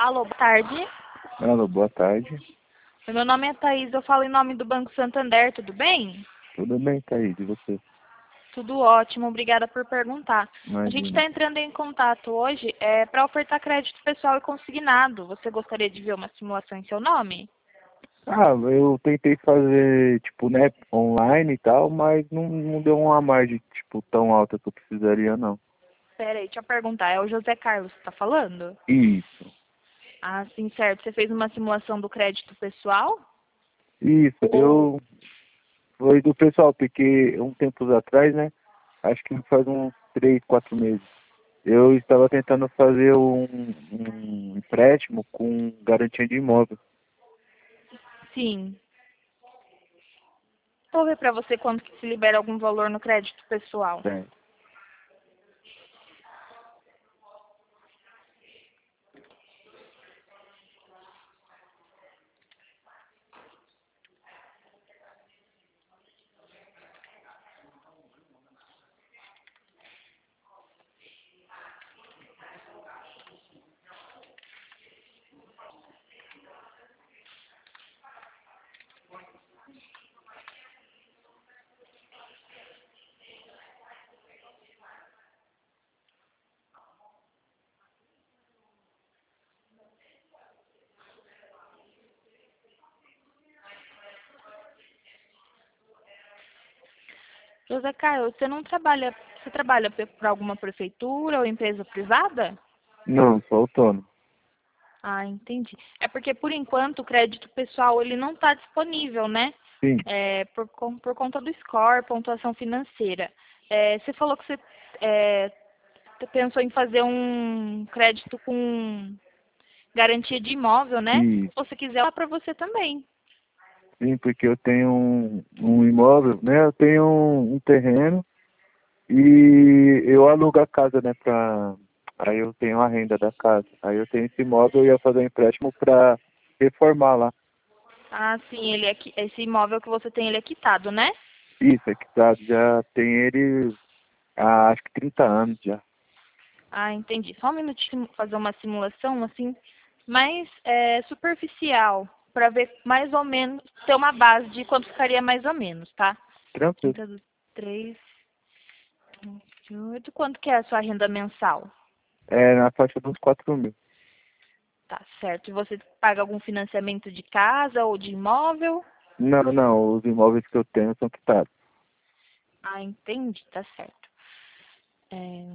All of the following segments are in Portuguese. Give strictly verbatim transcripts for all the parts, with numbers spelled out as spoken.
Alô, boa tarde. Alô, boa tarde. Meu nome é Thaís, eu falo em nome do Banco Santander, tudo bem? Tudo bem, Thaís, e você? Tudo ótimo, obrigada por perguntar. A gente Imagina. está entrando em contato hoje é, para ofertar crédito pessoal e consignado. Você gostaria de ver uma simulação em seu nome? Ah, eu tentei fazer, tipo, né, online e tal, mas não, não deu uma margem, tipo, tão alta que eu precisaria, não. Pera aí, deixa eu perguntar, é o José Carlos que está falando? Isso, Ah, sim, certo. Você fez uma simulação do crédito pessoal? isso, Ou... eu... Foi do pessoal, porque um tempos atrás, né, acho que faz uns três, quatro meses, eu estava tentando fazer um, um empréstimo com garantia de imóvel. Sim. Vou ver para você quando que se libera algum valor no crédito pessoal. Certo. José Carlos, você não trabalha, você trabalha para alguma prefeitura ou empresa privada? Não, sou autônomo. Ah, entendi. É porque por enquanto o crédito pessoal ele não está disponível, né? Sim, É, por, con- por conta do score, pontuação financeira. É, você falou que você é, pensou em fazer um crédito com garantia de imóvel, né? e Se você quiser, lá para você também. sim, porque eu tenho um, um imóvel, né? Eu tenho um, um terreno e eu alugo a casa, né? Pra... Aí eu tenho a renda da casa. Aí eu tenho esse imóvel e ia fazer um empréstimo para reformar lá. Ah, sim, ele é, qui- esse imóvel que você tem, ele é quitado, né? Isso, é que tá, já tem ele há acho que trinta anos já. Ah, entendi. Só um minutinho fazer uma simulação assim, mais é, superficial, para ver mais ou menos, ter uma base de quanto ficaria mais ou menos, tá? Tranquilo. trinta do três, vinte e oito. Quanto que é a sua renda mensal? É na faixa dos quatro mil. Tá certo. E você paga algum financiamento de casa ou de imóvel? Não, não, os imóveis que eu tenho são quitados. Ah, entendi, tá certo. É,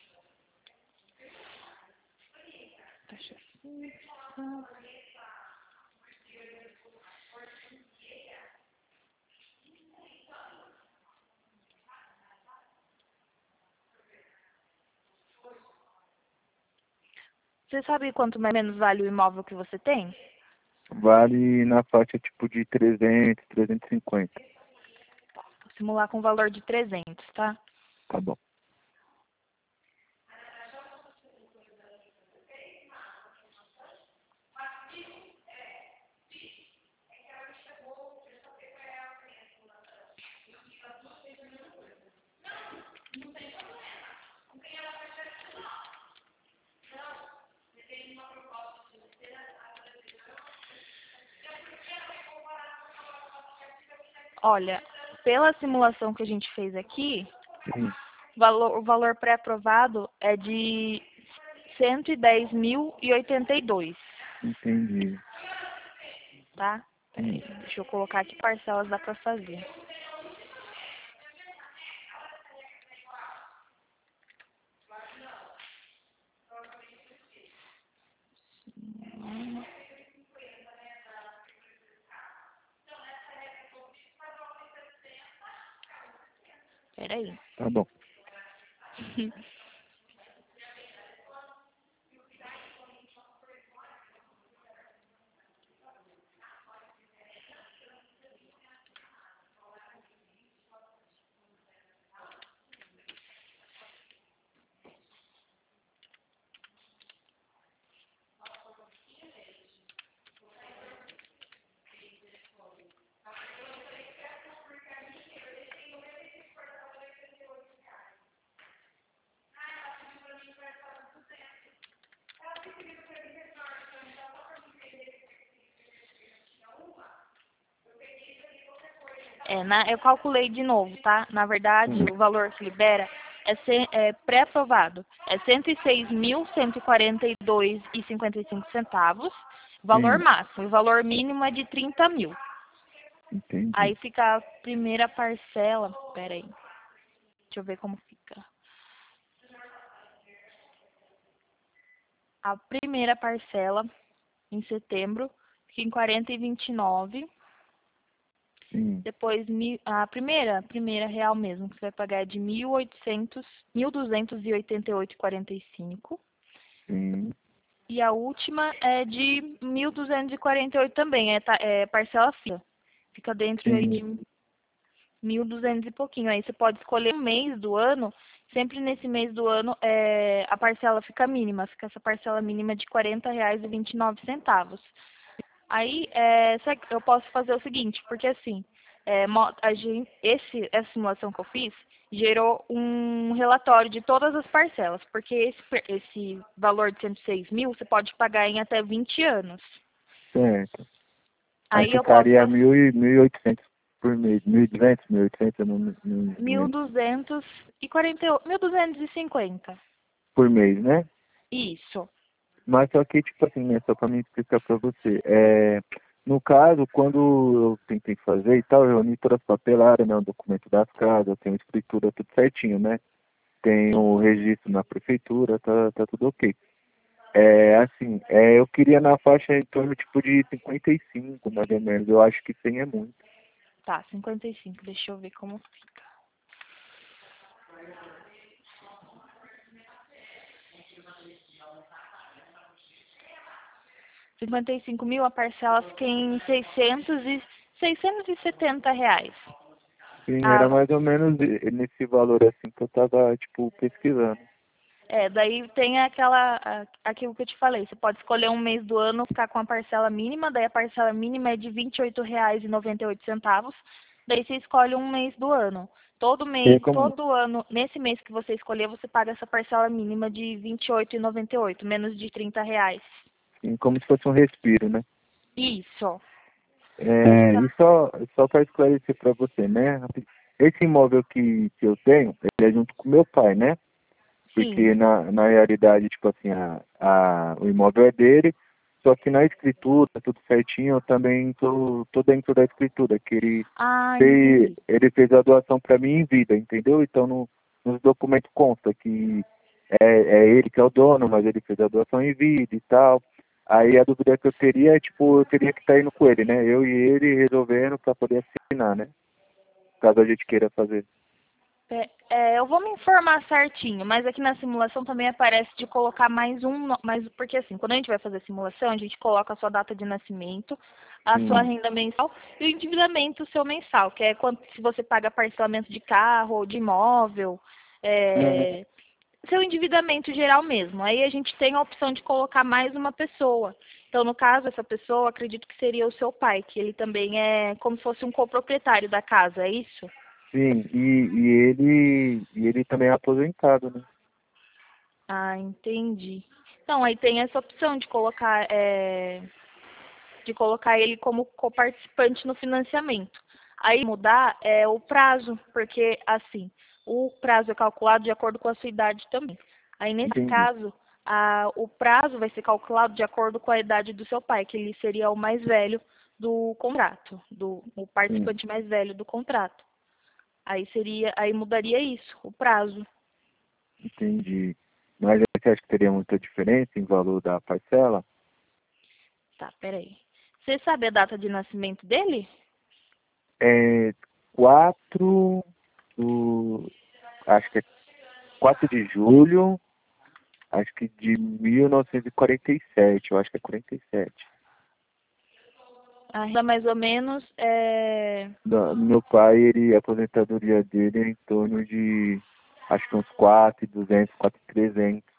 taxa fixa. Você sabe quanto mais ou menos vale o imóvel que você tem? Vale na faixa tipo de trezentos, trezentos e cinquenta. Vou simular com valor de trezentos, tá? Tá bom. Olha, pela simulação que a gente fez aqui, Sim, valor- o valor pré-aprovado é de cento e dez mil e oitenta e dois, entendi. tá? Peraí, Hum. deixa eu colocar aqui parcelas dá pra fazer. Hum, Peraí. Tá bom. É, na, eu calculei de novo, tá? Na verdade, Hum. o valor que libera é, ce- é pré-aprovado. É cento e seis mil, cento e quarenta e dois reais e cinquenta e cinco centavos, valor Sim, máximo. O valor mínimo é de trinta mil. entendi. Aí fica a primeira parcela. Pera aí. Deixa eu ver como fica. A primeira parcela, em setembro, fica em quarenta e vinte e nove. Sim, Depois, mi- a primeira, a primeira real mesmo, que você vai pagar é de mil e oitocentos, mil duzentos e oitenta e oito reais e quarenta e cinco. sim. E a última é de mil duzentos e quarenta e oito também, é, ta- é parcela fixa. Fica dentro aí Sim, de mil e duzentos e pouquinho. Aí você pode escolher um mês do ano. Sempre nesse mês do ano é, a parcela fica mínima. Fica essa parcela mínima de quarenta reais e vinte e nove centavos. Aí é, só que eu posso fazer o seguinte, porque assim, é, mo- a gente, esse, essa simulação que eu fiz gerou um relatório de todas as parcelas, porque esse, per- esse valor de cento e seis mil você pode pagar em até vinte anos. certo. Aí Aí eu posso ficaria fazer mil e mil e oitocentos por mês, mil e duzentos, mil e oitocentos, eu não, não, não mil lembro. duzentos e quarenta e oito, mil duzentos e cinquenta. Por mês, né? Isso. Mas só que, tipo assim, né, só para me explicar para você, é, no caso, quando eu tentei fazer e tal, eu reuni todas as papeladas, né, o documento das casas, eu tenho escritura tudo certinho, né? Tenho o registro na prefeitura, tá, tá tudo ok. É, assim, é, eu queria na faixa em torno, tipo, de cinquenta e cinco, mais ou menos, eu acho que cem é muito. Tá, cinquenta e cinco. Deixa eu ver como fica. cinquenta e cinco mil, a parcela fica em seiscentos e, seiscentos e setenta reais. Sim, era Ah, mais ou menos e- nesse valor, assim, que eu tava, tipo, pesquisando. é, daí tem aquela, a- aquilo que eu te falei, você pode escolher um mês do ano, ficar com a parcela mínima, daí a parcela mínima é de vinte e oito reais e noventa e oito centavos, daí você escolhe um mês do ano. Todo E mês, como, todo ano, nesse mês que você escolher, você paga essa parcela mínima de vinte e oito reais e noventa e oito, menos de trinta reais. assim, como se fosse um respiro, né? Isso. É, Fica, e só, só para esclarecer para você, né? Esse imóvel que, que eu tenho, ele é junto com meu pai, né? sim. Porque na, na realidade, tipo assim, a, a, o imóvel é dele, só que na escritura, tudo certinho, eu também tô, tô dentro da escritura, que ele Ah, fez, entendi. ele fez a doação para mim em vida, entendeu? Então no, nos documentos consta que é, é ele que é o dono, mas ele fez a doação em vida e tal. Aí a dúvida que eu teria é, tipo, eu teria que estar indo com ele, né? Eu e ele resolvendo para poder assinar, né? Caso a gente queira fazer. É, é, eu vou me informar certinho, mas aqui na simulação também aparece de colocar mais um, no- mais, porque assim, quando a gente vai fazer a simulação, a gente coloca a sua data de nascimento, a sua Hum, renda mensal e o endividamento seu mensal, que é quanto se você paga parcelamento de carro ou de imóvel, não, é, seu endividamento geral mesmo. Aí a gente tem a opção de colocar mais uma pessoa. Então, no caso, essa pessoa, acredito que seria o seu pai, que ele também é como se fosse um coproprietário da casa, é isso? sim, e, e ele e ele também é aposentado, né? Ah, entendi. Então, aí tem essa opção de colocar, é, de colocar ele como coparticipante no financiamento. Aí mudar é o prazo, porque assim, o prazo é calculado de acordo com a sua idade também. Aí nesse Entendi. caso, a, o prazo vai ser calculado de acordo com a idade do seu pai, que ele seria o mais velho do contrato, do o Sim, participante mais velho do contrato. Aí seria, aí mudaria isso, o prazo. entendi. Mas aí você acha que teria muita diferença em valor da parcela? Tá, peraí. Você sabe a data de nascimento dele? É quatro do, acho que é quatro de julho, acho que de mil novecentos e quarenta e sete, eu acho que é quarenta e sete. A renda mais ou menos é. Da- Meu pai, ele, a aposentadoria dele é em torno de, acho que uns quatro mil e duzentos, quatro mil e trezentos.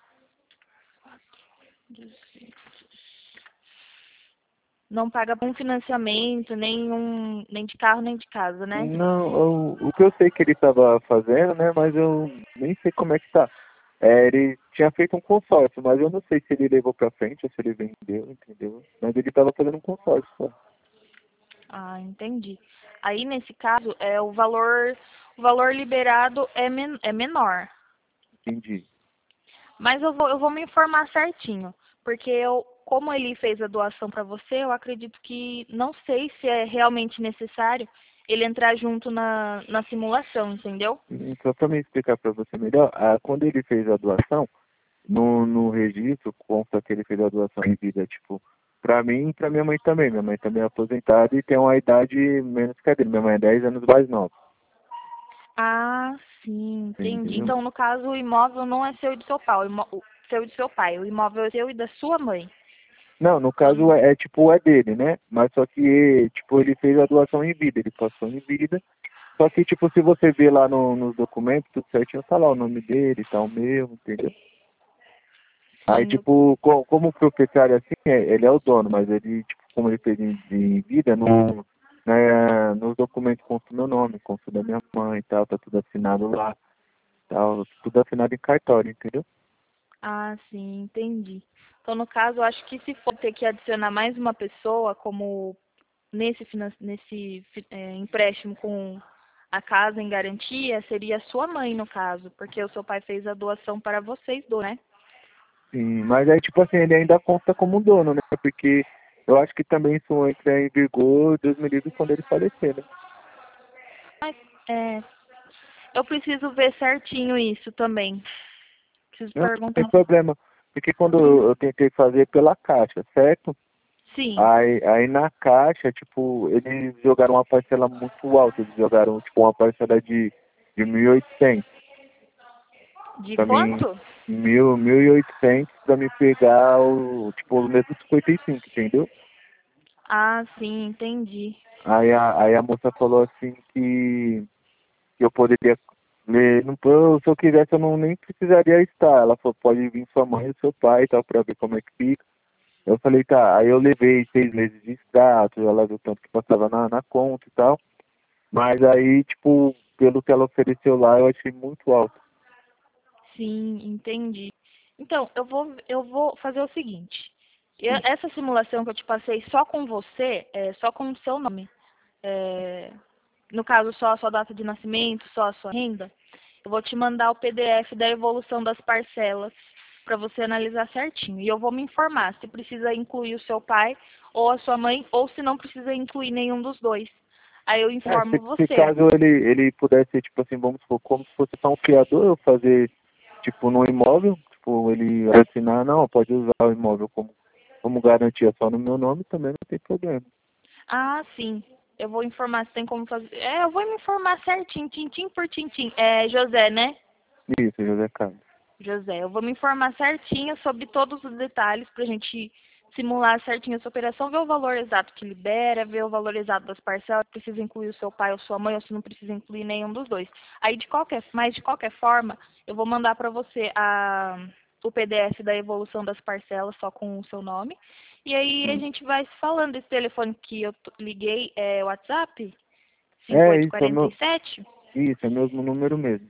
Não paga um financiamento, nem, um, nem de carro, nem de casa, né? Não, o, o que eu sei que ele estava fazendo, né, mas eu nem sei como é que tá. É, ele tinha feito um consórcio, mas eu não sei se ele levou pra frente ou se ele vendeu, entendeu? Mas ele estava fazendo um consórcio só. Ah, entendi. Aí, nesse caso, é o valor, o valor liberado é, men é menor. Entendi. Mas eu vou, eu vou me informar certinho, porque eu, como ele fez a doação para você, eu acredito que não sei se é realmente necessário ele entrar junto na, na simulação, entendeu? Então, para me explicar para você melhor, ah, quando ele fez a doação, no, no registro consta que ele fez a doação em vida, tipo, para mim e para minha mãe também. Minha mãe também é aposentada e tem uma idade menos que a dele. Minha mãe é dez anos mais nova, Ah, sim, entendi. entendeu? Então, no caso, o imóvel não é seu e do seu pai, o imó- o seu e do seu pai, o imóvel é seu e da sua mãe. Não, no caso é, é tipo, é dele, né? Mas só que, tipo, ele fez a doação em vida, ele passou em vida. Só que, tipo, se você ver lá no, nos documentos, tudo certinho, tá lá o nome dele, tá o meu, entendeu? Aí, Sim, eu- tipo, co- como o proprietário, assim, é- ele é o dono, mas ele, tipo, como ele fez em, em vida, no, né, nos documentos consta o meu nome, consta o da minha mãe e tal, tá tudo assinado lá, tal, tudo assinado em cartório, entendeu? ah, sim, entendi. Então, no caso, eu acho que se for ter que adicionar mais uma pessoa, como nesse, finan- nesse fi- é, empréstimo com a casa em garantia, seria a sua mãe, no caso, porque o seu pai fez a doação para vocês dois, né? Sim, mas aí, tipo assim, ele ainda conta como dono, né? Porque eu acho que também isso entra em vigor, Deus me livre, quando ele falecer, né? Mas, é, eu preciso ver certinho isso também. Preciso Não tem perguntar. problema, porque quando eu eu tentei fazer pela Caixa, certo? Sim. Aí, aí na Caixa, tipo, eles jogaram uma parcela muito alta, eles jogaram, tipo, uma parcela de, de mil e oitocentos De pra mim, quanto? mil, mil e oitocentos pra me pegar o, tipo, os mesmos cinquenta e cinco, entendeu? Ah, sim, entendi. Aí a, aí a moça falou assim que, que eu poderia ler, não, eu, se eu quisesse eu não nem precisaria estar. Ela falou, pode vir sua mãe e seu pai e tal, pra ver como é que fica. Eu falei, tá, aí eu levei seis meses de extrato, ela viu tanto que passava na, na conta e tal. Mas aí, tipo, pelo que ela ofereceu lá, eu achei muito alto. Sim, entendi. Então, eu vou, eu vou fazer o seguinte. Eu- Sim. essa simulação que eu te passei só com você, é só com o seu nome. É, no caso, só a sua data de nascimento, só a sua renda. Eu vou te mandar o P D F da evolução das parcelas para você analisar certinho. E eu vou me informar se precisa incluir o seu pai ou a sua mãe, ou se não precisa incluir nenhum dos dois. Aí eu É, informo se, se você. caso ele, ele pudesse, tipo assim, vamos supor, como se fosse só um fiador, eu fazer, tipo, no imóvel, tipo, ele assinar, não, pode usar o imóvel como, como garantia só no meu nome, também não tem problema. Ah, sim. Eu vou informar se tem como fazer. É, eu vou me informar certinho, tintim por tintim. É José, né? Isso, José Carlos. José, eu vou me informar certinho sobre todos os detalhes para a gente simular certinho essa operação, ver o valor exato que libera, ver o valor exato das parcelas, precisa incluir o seu pai ou sua mãe, ou se não precisa incluir nenhum dos dois. Aí, de qualquer, mas de qualquer forma, eu vou mandar para você a, o P D F da evolução das parcelas só com o seu nome. E aí a Sim. gente vai se falando. Esse telefone que eu t- liguei é o WhatsApp, É, isso é meu, cinco oito quatro sete. isso é mesmo número mesmo.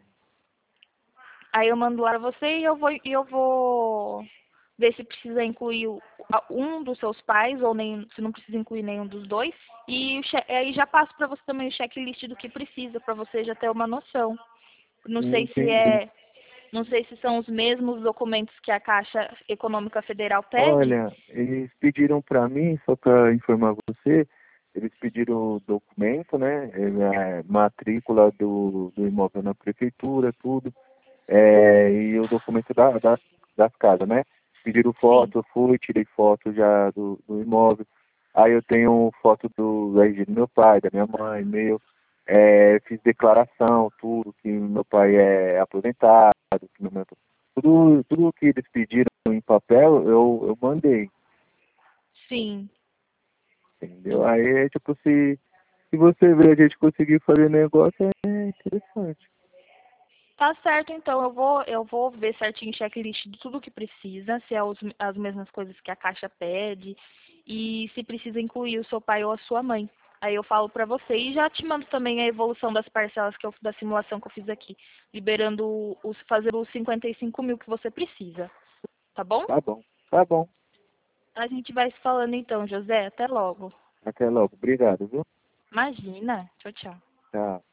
Aí eu mando lá pra você e eu vou, e eu vou ver se precisa incluir o- a- um dos seus pais ou nem, se não precisa incluir nenhum dos dois. E o che- aí já passo para você também o checklist do que precisa, para você já ter uma noção. Não sei se Entendi. é, não sei se são os mesmos documentos que a Caixa Econômica Federal pede. Olha, eles pediram para mim, só para informar você, eles pediram o documento, né? É, a matrícula do, do imóvel na prefeitura, tudo, é, e o documento da, das, das casas, né? Pediram Sim, foto, eu fui, tirei foto já do, do imóvel. Aí eu tenho foto do R G do meu pai, da minha mãe, meu. É, fiz declaração, tudo, que meu pai é aposentado, que meu mãe tudo, tudo que eles pediram em papel, eu, eu mandei, sim. entendeu? Aí é tipo, se, se você ver a gente conseguir fazer negócio, é interessante. Tá certo, então eu vou, eu vou ver certinho o checklist de tudo que precisa, se é os- as mesmas coisas que a Caixa pede e se precisa incluir o seu pai ou a sua mãe. Aí eu falo pra você e já te mando também a evolução das parcelas que eu, da simulação que eu fiz aqui, liberando os, fazer os cinquenta e cinco mil que você precisa, tá bom? Tá bom, tá bom. A gente vai se falando então, José. Até logo. Até logo. Obrigado, viu? Imagina. Tchau, tchau. Tchau.